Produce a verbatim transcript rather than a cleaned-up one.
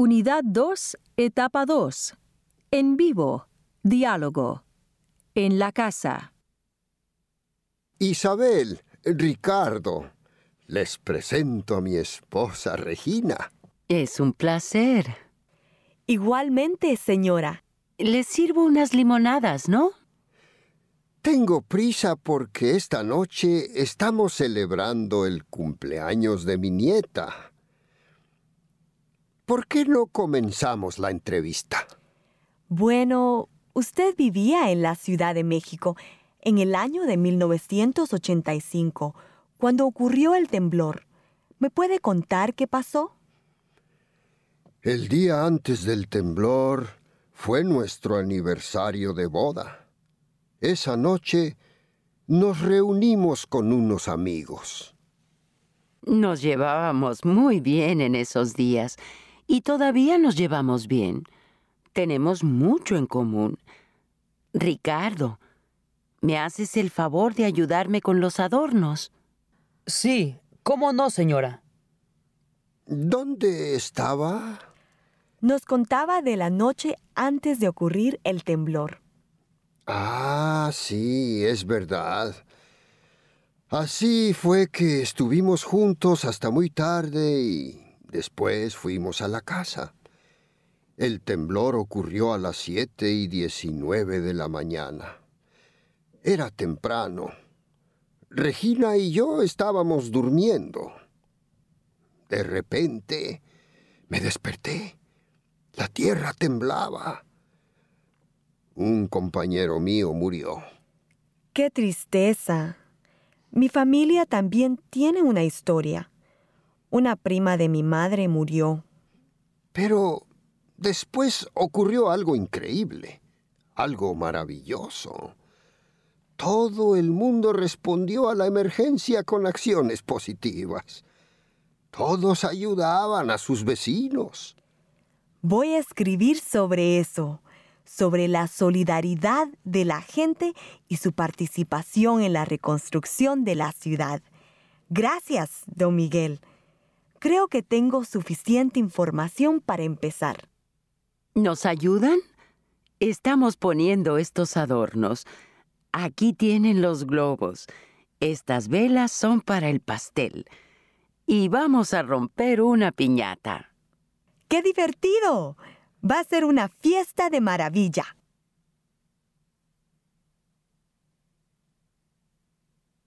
Unidad dos, etapa dos. En vivo, diálogo. En la casa. Isabel, Ricardo, les presento a mi esposa Regina. Es un placer. Igualmente, señora. Les sirvo unas limonadas, ¿no? Tengo prisa porque esta noche estamos celebrando el cumpleaños de mi nieta. ¿Por qué no comenzamos la entrevista? Bueno, usted vivía en la Ciudad de México en el año de mil novecientos ochenta y cinco, cuando ocurrió el temblor. ¿Me puede contar qué pasó? El día antes del temblor fue nuestro aniversario de boda. Esa noche nos reunimos con unos amigos. Nos llevábamos muy bien en esos días y todavía nos llevamos bien. Tenemos mucho en común. Ricardo, ¿me haces el favor de ayudarme con los adornos? Sí, ¿cómo no, señora? ¿Dónde estaba? Nos contaba de la noche antes de ocurrir el temblor. Ah, sí, es verdad. Así fue que estuvimos juntos hasta muy tarde y después fuimos a la casa. El temblor ocurrió a las siete y diecinueve de la mañana. Era temprano. Regina y yo estábamos durmiendo. De repente me desperté. La tierra temblaba. Un compañero mío murió. ¡Qué tristeza! Mi familia también tiene una historia. Una prima de mi madre murió. Pero después ocurrió algo increíble, algo maravilloso. Todo el mundo respondió a la emergencia con acciones positivas. Todos ayudaban a sus vecinos. Voy a escribir sobre eso, sobre la solidaridad de la gente y su participación en la reconstrucción de la ciudad. Gracias, don Miguel. Creo que tengo suficiente información para empezar. ¿Nos ayudan? Estamos poniendo estos adornos. Aquí tienen los globos. Estas velas son para el pastel. Y vamos a romper una piñata. ¡Qué divertido! Va a ser una fiesta de maravilla.